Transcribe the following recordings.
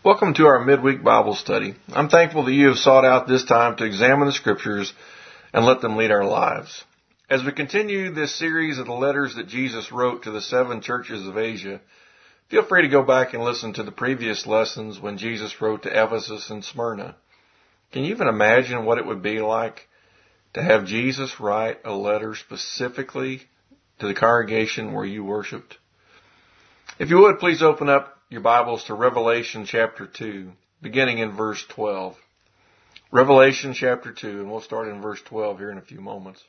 Welcome to our midweek Bible study. I'm thankful that you have sought out this time to examine the Scriptures and let them lead our lives. As we continue this series of the letters that Jesus wrote to the 7 churches of Asia, feel free to go back and listen to the previous lessons when Jesus wrote to Ephesus and Smyrna. Can you even imagine what it would be like to have Jesus write a letter specifically to the congregation where you worshiped? If you would, please open up your Bibles to Revelation chapter 2, beginning in verse 12. Revelation chapter 2, and we'll start in verse 12 here in a few moments.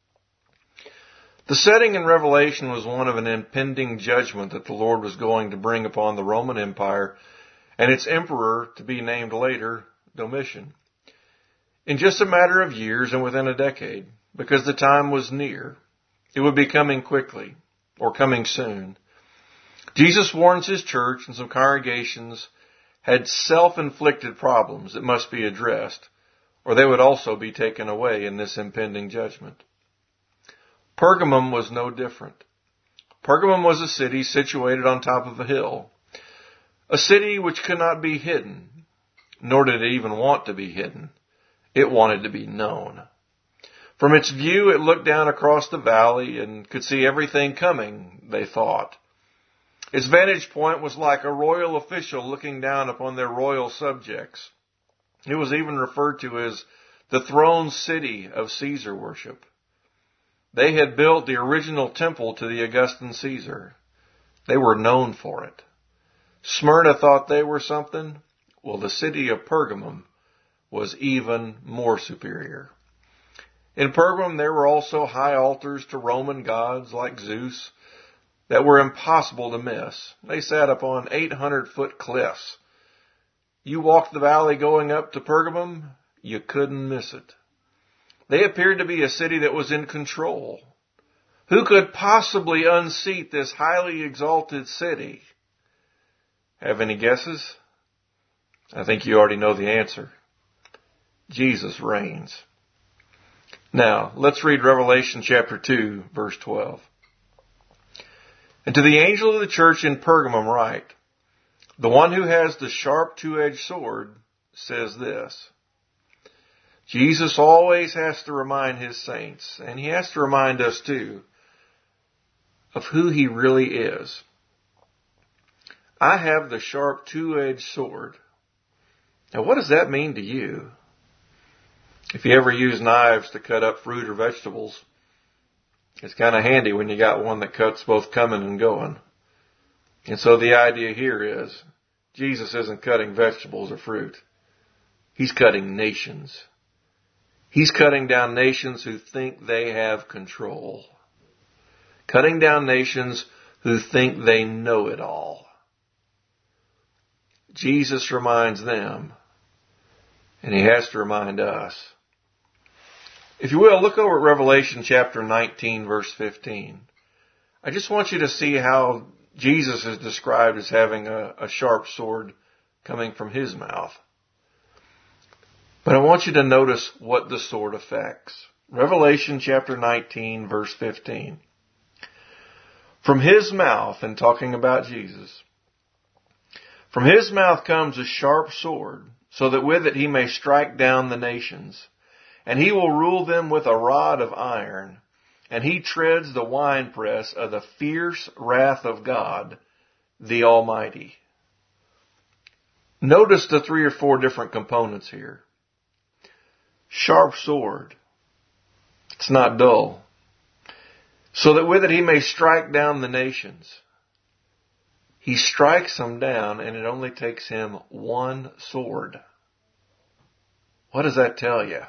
The setting in Revelation was one of an impending judgment that the Lord was going to bring upon the Roman Empire and its emperor, to be named later, Domitian. In just a matter of years and within a decade, because the time was near, it would be coming quickly, or coming soon. Jesus warns his church and some congregations had self-inflicted problems that must be addressed, or they would also be taken away in this impending judgment. Pergamum was no different. Pergamum was a city situated on top of a hill, a city which could not be hidden, nor did it even want to be hidden. It wanted to be known. From its view, it looked down across the valley and could see everything coming, they thought. Its vantage point was like a royal official looking down upon their royal subjects. It was even referred to as the throne city of Caesar worship. They had built the original temple to the Augustan Caesar. They were known for it. Smyrna thought they were something. Well, the city of Pergamum was even more superior. In Pergamum, there were also high altars to Roman gods like Zeus that were impossible to miss. They sat upon 800-foot cliffs. You walked the valley going up to Pergamum, you couldn't miss it. They appeared to be a city that was in control. Who could possibly unseat this highly exalted city? Have any guesses? I think you already know the answer. Jesus reigns. Now, let's read Revelation chapter 2, verse 12. And to the angel of the church in Pergamum write, the one who has the sharp two-edged sword says this. Jesus always has to remind his saints, and he has to remind us too, of who he really is. I have the sharp two-edged sword. Now, what does that mean to you? If you ever use knives to cut up fruit or vegetables, it's kind of handy when you got one that cuts both coming and going. And so the idea here is, Jesus isn't cutting vegetables or fruit. He's cutting nations. He's cutting down nations who think they have control. Cutting down nations who think they know it all. Jesus reminds them, and he has to remind us. If you will, look over at Revelation chapter 19, verse 15. I just want you to see how Jesus is described as having a sharp sword coming from his mouth. But I want you to notice what the sword affects. Revelation chapter 19, verse 15. From his mouth, and talking about Jesus, from his mouth comes a sharp sword, so that with it he may strike down the nations. And he will rule them with a rod of iron, and he treads the winepress of the fierce wrath of God, the Almighty. Notice the 3 or 4 different components here. Sharp sword. It's not dull. So that with it he may strike down the nations. He strikes them down, and it only takes him one sword. What does that tell you?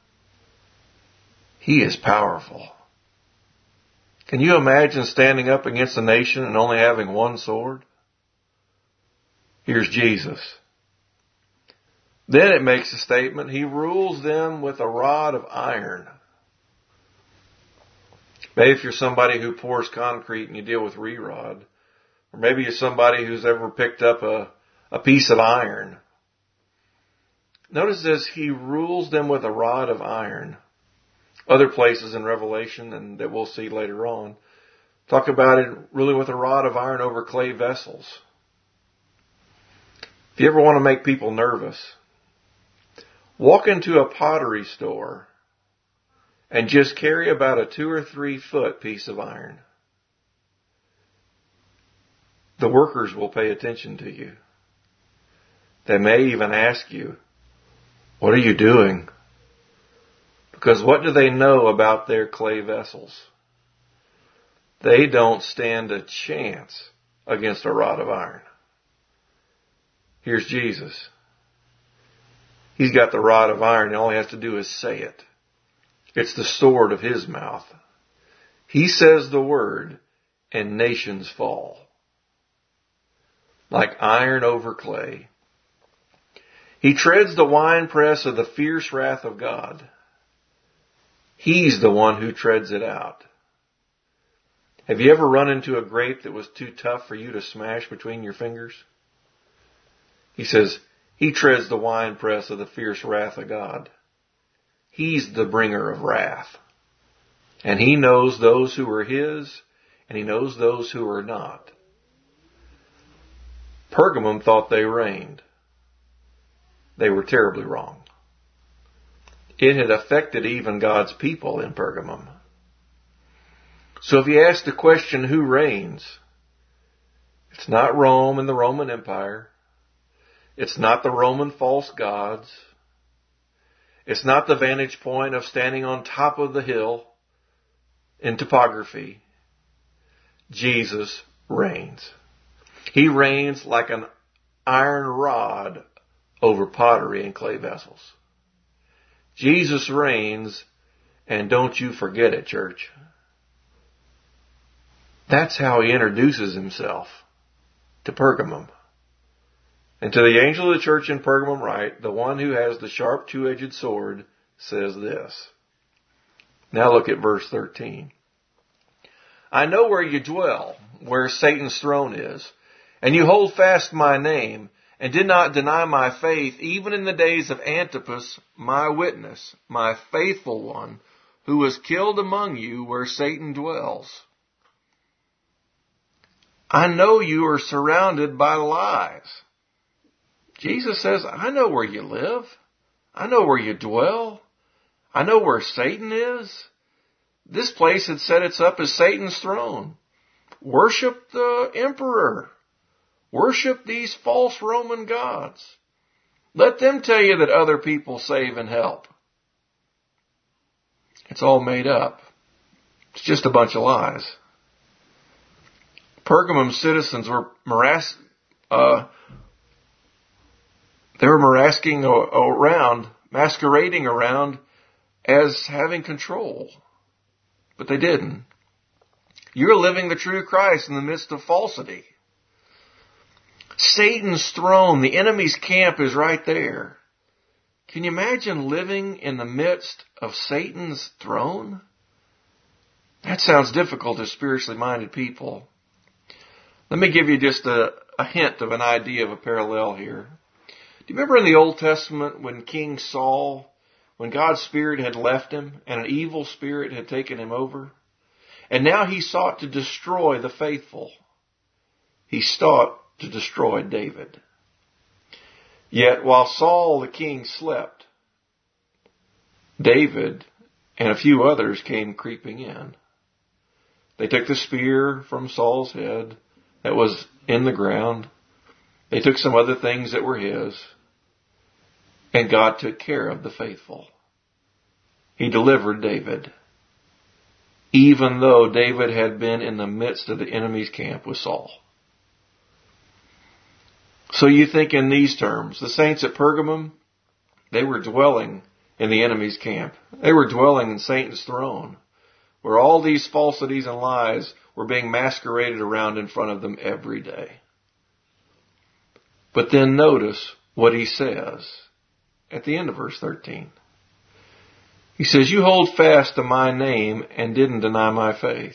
He is powerful. Can you imagine standing up against a nation and only having one sword? Here's Jesus. Then it makes a statement, he rules them with a rod of iron. Maybe if you're somebody who pours concrete and you deal with re-rod, or maybe you're somebody who's ever picked up a piece of iron. Notice this, he rules them with a rod of iron. Other places in Revelation, and that we'll see later on, talk about it really with a rod of iron over clay vessels. If If you ever want to make people nervous, walk into a pottery store and just carry about a 2 or 3 foot piece of iron. The workers will pay attention to you. They may even ask you, "What are you doing?" Because what do they know about their clay vessels? They don't stand a chance against a rod of iron. Here's Jesus. He's got the rod of iron, and all he has to do is say it. It's the sword of his mouth. He says the word, and nations fall. Like iron over clay. He treads the winepress of the fierce wrath of God. He's the one who treads it out. Have you ever run into a grape that was too tough for you to smash between your fingers? He says, he treads the winepress of the fierce wrath of God. He's the bringer of wrath. And he knows those who are his, and he knows those who are not. Pergamum thought they reigned. They were terribly wrong. It had affected even God's people in Pergamum. So if you ask the question, who reigns? It's not Rome and the Roman Empire. It's not the Roman false gods. It's not the vantage point of standing on top of the hill in topography. Jesus reigns. He reigns like an iron rod over pottery and clay vessels. Jesus reigns, and don't you forget it, church. That's how he introduces himself to Pergamum. And to the angel of the church in Pergamum write, the one who has the sharp two-edged sword says this. Now look at verse 13. I know where you dwell, where Satan's throne is, and you hold fast my name, and did not deny my faith, even in the days of Antipas, my witness, my faithful one, who was killed among you where Satan dwells. I know you are surrounded by lies. Jesus says, I know where you live. I know where you dwell. I know where Satan is. This place had set its up as Satan's throne. Worship the emperor. Worship these false Roman gods. Let them tell you that other people save and help. It's all made up. It's just a bunch of lies. Pergamum citizens were masquerading around as having control. But they didn't. You're living the true Christ in the midst of falsity. Satan's throne, the enemy's camp is right there. Can you imagine living in the midst of Satan's throne? That sounds difficult to spiritually minded people. Let me give you just a hint of an idea of a parallel here. Do you remember in the Old Testament when King Saul, when God's Spirit had left him and an evil spirit had taken him over? And now he sought to destroy the faithful. He sought to destroy David. Yet while Saul the king slept, David and a few others came creeping in. They took the spear from Saul's head that was in the ground. They took some other things that were his. And God took care of the faithful. He delivered David. Even though David had been in the midst of the enemy's camp with Saul. So you think in these terms, the saints at Pergamum, they were dwelling in the enemy's camp. They were dwelling in Satan's throne, where all these falsities and lies were being masqueraded around in front of them every day. But then notice what he says at the end of verse 13. He says, you hold fast to my name and didn't deny my faith.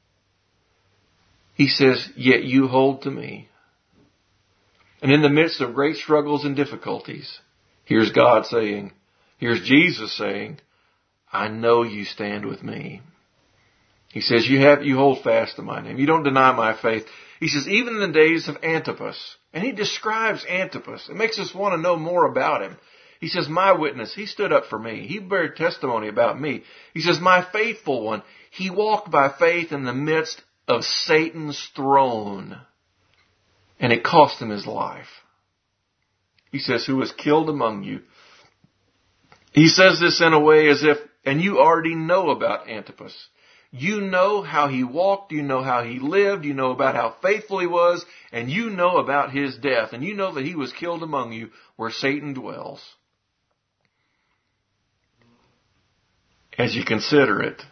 He says, yet you hold to me. And in the midst of great struggles and difficulties, here's God saying, here's Jesus saying, I know you stand with me. He says, you hold fast to my name. You don't deny my faith. He says, even in the days of Antipas. And he describes Antipas. It makes us want to know more about him. He says, my witness, he stood up for me. He bare testimony about me. He says, my faithful one, he walked by faith in the midst of Satan's throne. And it cost him his life. He says, who was killed among you. He says this in a way as if, and you already know about Antipas. You know how he walked, you know how he lived, you know about how faithful he was, and you know about his death, and you know that he was killed among you where Satan dwells. As you consider it,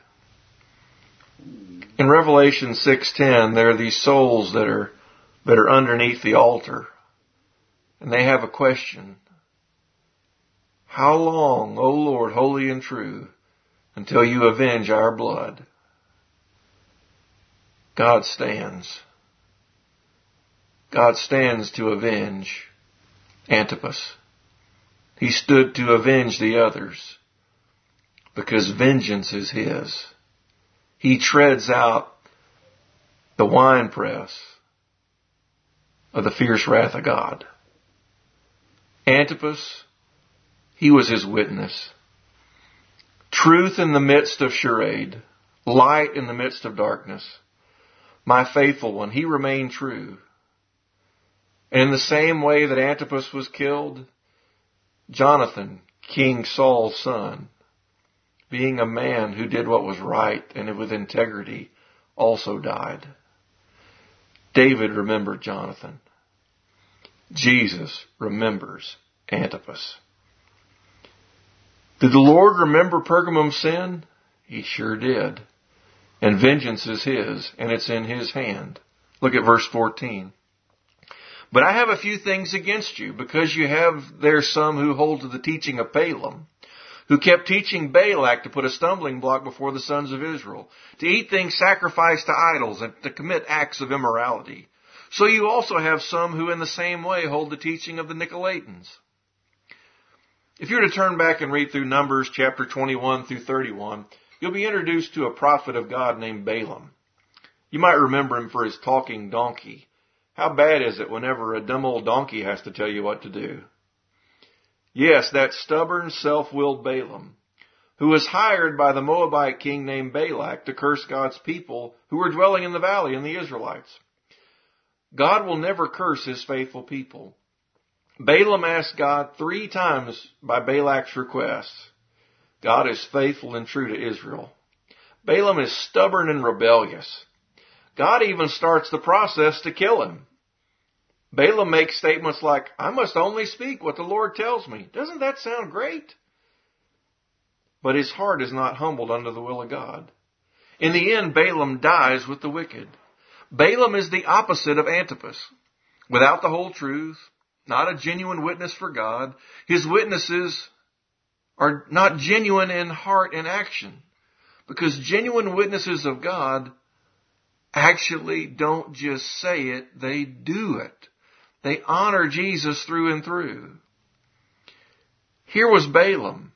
in Revelation 6:10, there are these souls that are underneath the altar, and they have a question. How long, O Lord, holy and true, until you avenge our blood? God stands. God stands to avenge Antipas. He stood to avenge the others because vengeance is his. He treads out the winepress of the fierce wrath of God. Antipas, he was his witness. Truth in the midst of charade, light in the midst of darkness. My faithful one, he remained true. And in the same way that Antipas was killed, Jonathan, King Saul's son, being a man who did what was right and with integrity, also died. David remembered Jonathan. Jesus remembers Antipas. Did the Lord remember Pergamum's sin? He sure did. And vengeance is his, and it's in his hand. Look at verse 14. But I have a few things against you, because you have there some who hold to the teaching of Balaam, who kept teaching Balak to put a stumbling block before the sons of Israel, to eat things sacrificed to idols, and to commit acts of immorality. So you also have some who in the same way hold the teaching of the Nicolaitans. If you were to turn back and read through Numbers chapter 21 through 31, you'll be introduced to a prophet of God named Balaam. You might remember him for his talking donkey. How bad is it whenever a dumb old donkey has to tell you what to do? Yes, that stubborn, self-willed Balaam, who was hired by the Moabite king named Balak to curse God's people who were dwelling in the valley and the Israelites. God will never curse his faithful people. Balaam asked God 3 times by Balak's request. God is faithful and true to Israel. Balaam is stubborn and rebellious. God even starts the process to kill him. Balaam makes statements like, I must only speak what the Lord tells me. Doesn't that sound great? But his heart is not humbled under the will of God. In the end, Balaam dies with the wicked. Balaam is the opposite of Antipas. Without the whole truth, not a genuine witness for God. His witnesses are not genuine in heart and action. Because genuine witnesses of God actually don't just say it, they do it. They honor Jesus through and through. Here was Balaam.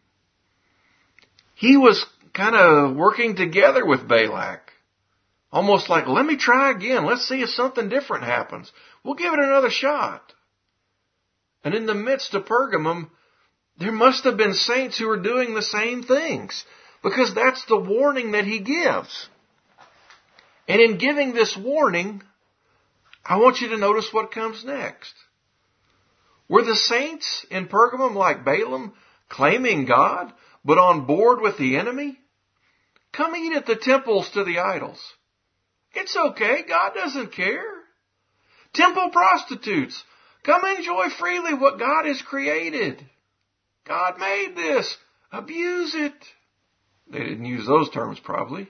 He was kind of working together with Balak. Almost like, let me try again. Let's see if something different happens. We'll give it another shot. And in the midst of Pergamum, there must have been saints who were doing the same things, because that's the warning that he gives. And in giving this warning, I want you to notice what comes next. Were the saints in Pergamum like Balaam, claiming God, but on board with the enemy? Come eat at the temples to the idols. It's okay, God doesn't care. Temple prostitutes, come enjoy freely what God has created. God made this. Abuse it. They didn't use those terms probably.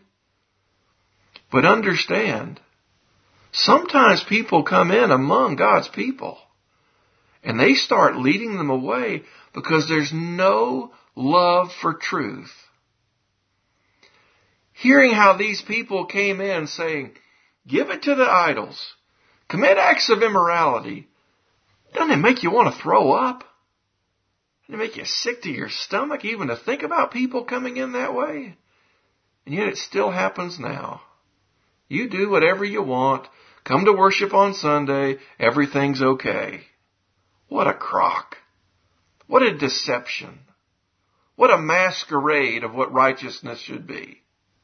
But understand, sometimes people come in among God's people and they start leading them away because there's no love for truth. Hearing how these people came in saying, give it to the idols, commit acts of immorality, doesn't it make you want to throw up? Doesn't it make you sick to your stomach even to think about people coming in that way? And yet it still happens now. You do whatever you want. Come to worship on Sunday. Everything's okay. What a crock. What a deception. What a masquerade of what righteousness should be.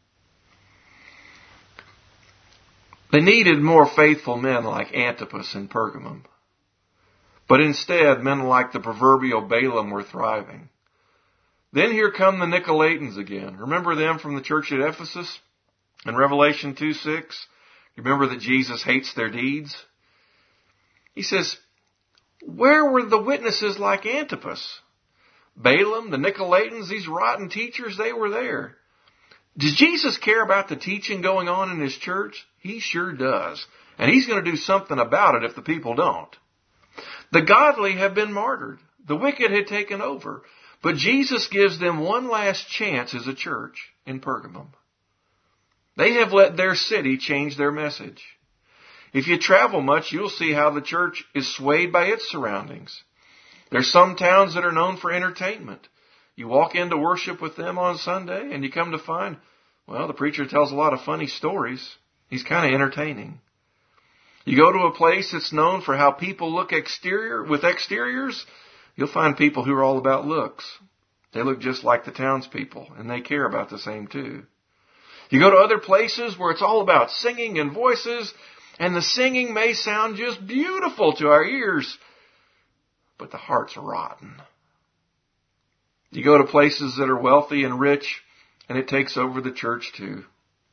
They needed more faithful men like Antipas in Pergamum. But instead, men like the proverbial Balaam were thriving. Then here come the Nicolaitans again. Remember them from the church at Ephesus? In Revelation 2:6, you remember that Jesus hates their deeds? He says, where were the witnesses like Antipas? Balaam, the Nicolaitans, these rotten teachers, they were there. Does Jesus care about the teaching going on in his church? He sure does. And he's going to do something about it if the people don't. The godly have been martyred. The wicked had taken over. But Jesus gives them one last chance as a church in Pergamum. They have let their city change their message. If you travel much, you'll see how the church is swayed by its surroundings. There's some towns that are known for entertainment. You walk in to worship with them on Sunday and you come to find, well, the preacher tells a lot of funny stories. He's kind of entertaining. You go to a place that's known for how people look with exteriors, you'll find people who are all about looks. They look just like the townspeople, and they care about the same too. You go to other places where it's all about singing and voices, and the singing may sound just beautiful to our ears, but the heart's rotten. You go to places that are wealthy and rich, and it takes over the church too.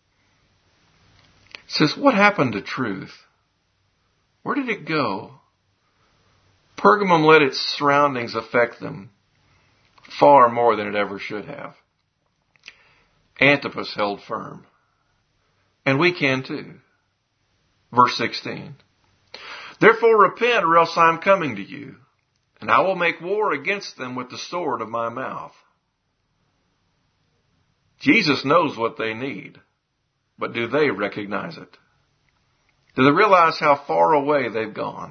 It says, what happened to truth? Where did it go? Pergamum let its surroundings affect them far more than it ever should have. Antipas held firm. And we can too. Verse 16. Therefore repent, or else I am coming to you, and I will make war against them with the sword of my mouth. Jesus knows what they need, but do they recognize it? Do they realize how far away they've gone?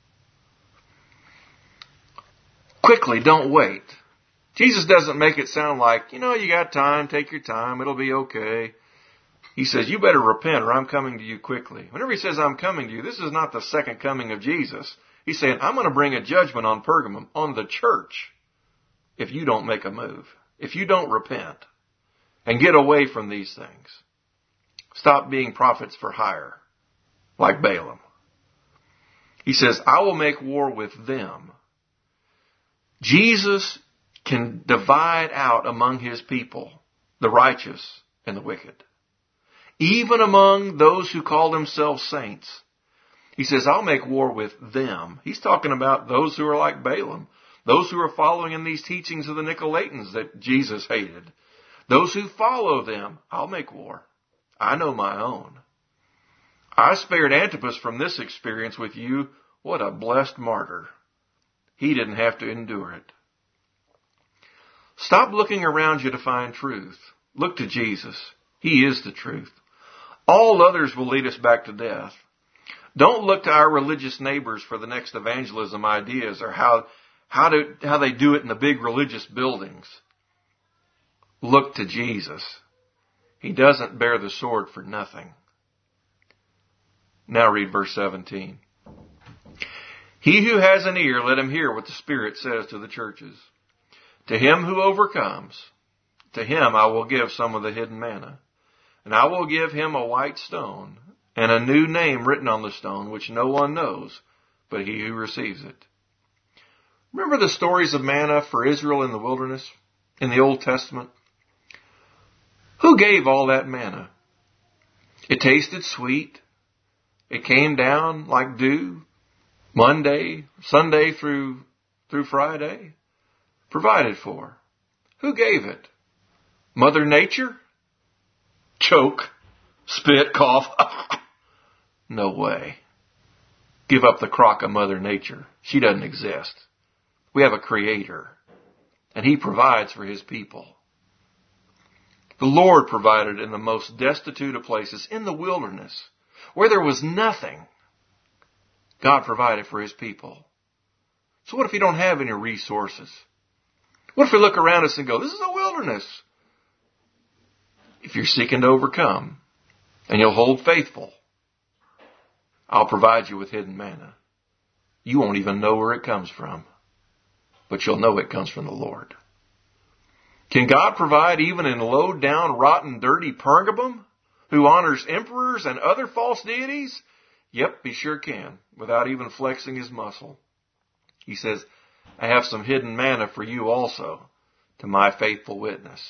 Quickly, don't wait. Jesus doesn't make it sound like, you got time, take your time, it'll be okay. He says, you better repent or I'm coming to you quickly. Whenever he says I'm coming to you, this is not the second coming of Jesus. He's saying, I'm going to bring a judgment on Pergamum, on the church, if you don't make a move, if you don't repent and get away from these things. Stop being prophets for hire, like Balaam. He says, I will make war with them. Jesus can divide out among his people the righteous and the wicked. Even among those who call themselves saints. He says, I'll make war with them. He's talking about those who are like Balaam. Those who are following in these teachings of the Nicolaitans that Jesus hated. Those who follow them, I'll make war. I know my own. I spared Antipas from this experience with you. What a blessed martyr. He didn't have to endure it. Stop looking around you to find truth. Look to Jesus. He is the truth. All others will lead us back to death. Don't look to our religious neighbors for the next evangelism ideas or how they do it in the big religious buildings. Look to Jesus. He doesn't bear the sword for nothing. Now read verse 17. He who has an ear, let him hear what the Spirit says to the churches. To him who overcomes, to him I will give some of the hidden manna. And I will give him a white stone and a new name written on the stone, which no one knows but he who receives it. Remember the stories of manna for Israel in the wilderness in the Old Testament? Who gave all that manna? It tasted sweet. It came down like dew, Monday, Sunday through Friday. Provided for. Who gave it? Mother Nature? Choke, spit, cough. No way. Give up the crock of Mother Nature. She doesn't exist. We have a Creator, and He provides for His people. The Lord provided in the most destitute of places, in the wilderness, where there was nothing. God provided for His people. So what if you don't have any resources? What if we look around us and go, this is a wilderness? if you're seeking to overcome and you'll hold faithful, I'll provide you with hidden manna. You won't even know where it comes from, but you'll know it comes from the Lord. Can God provide even in low-down, rotten, dirty Pergamum, who honors emperors and other false deities? Yep, he sure can, without even flexing his muscle. He says, I have some hidden manna for you also, to my faithful witness.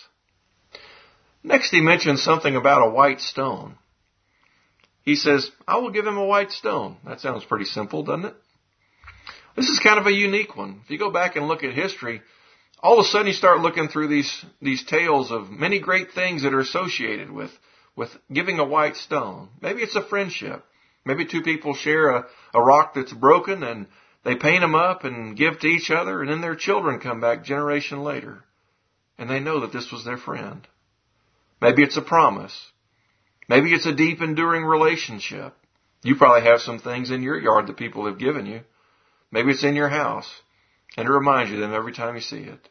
Next, he mentions something about a white stone. He says, I will give him a white stone. That sounds pretty simple, doesn't it? This is kind of a unique one. If you go back and look at history, all of a sudden you start looking through these tales of many great things that are associated with giving a white stone. Maybe it's a friendship. Maybe two people share a rock that's broken and they paint them up and give to each other, and then their children come back generation later and they know that this was their friend. Maybe it's a promise. Maybe it's a deep, enduring relationship. You probably have some things in your yard that people have given you. Maybe it's in your house, and it reminds you of them every time you see it.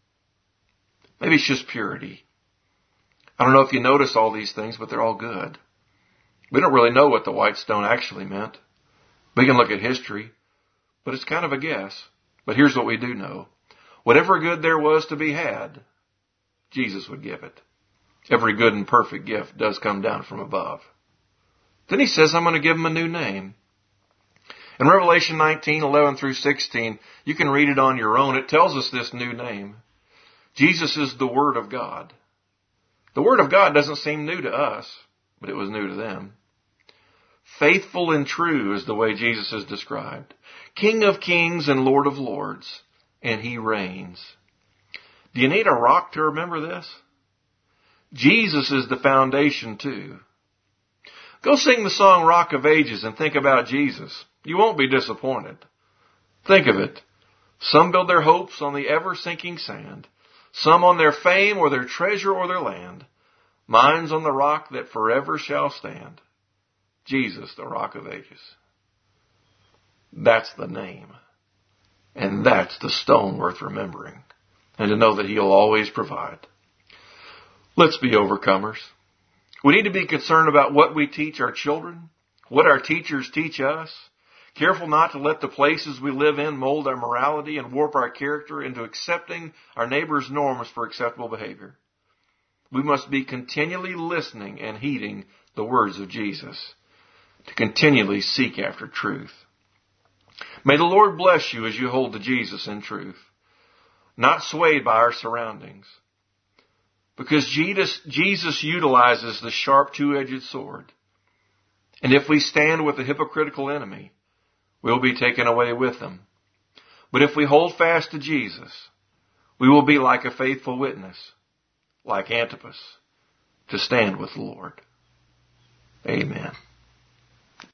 Maybe it's just purity. I don't know if you notice all these things, but they're all good. We don't really know what the white stone actually meant. We can look at history, but it's kind of a guess. But here's what we do know. Whatever good there was to be had, Jesus would give it. Every good and perfect gift does come down from above. Then he says, I'm going to give him a new name. In Revelation 19:11 through 16, you can read it on your own. It tells us this new name. Jesus is the Word of God. The Word of God doesn't seem new to us, but it was new to them. Faithful and true is the way Jesus is described. King of kings and Lord of lords, and he reigns. Do you need a rock to remember this? Jesus is the foundation too. Go sing the song Rock of Ages and think about Jesus. You won't be disappointed. Think of it. Some build their hopes on the ever-sinking sand. Some on their fame or their treasure or their land. Mine's on the rock that forever shall stand. Jesus, the Rock of Ages. That's the name. And that's the stone worth remembering. And to know that he'll always provide. Let's be overcomers. We need to be concerned about what we teach our children, what our teachers teach us. Careful not to let the places we live in mold our morality and warp our character into accepting our neighbor's norms for acceptable behavior. We must be continually listening and heeding the words of Jesus, to continually seek after truth. May the Lord bless you as you hold to Jesus in truth, not swayed by our surroundings. Because Jesus utilizes the sharp two-edged sword. And if we stand with the hypocritical enemy, we'll be taken away with them. But if we hold fast to Jesus, we will be like a faithful witness, like Antipas, to stand with the Lord. Amen.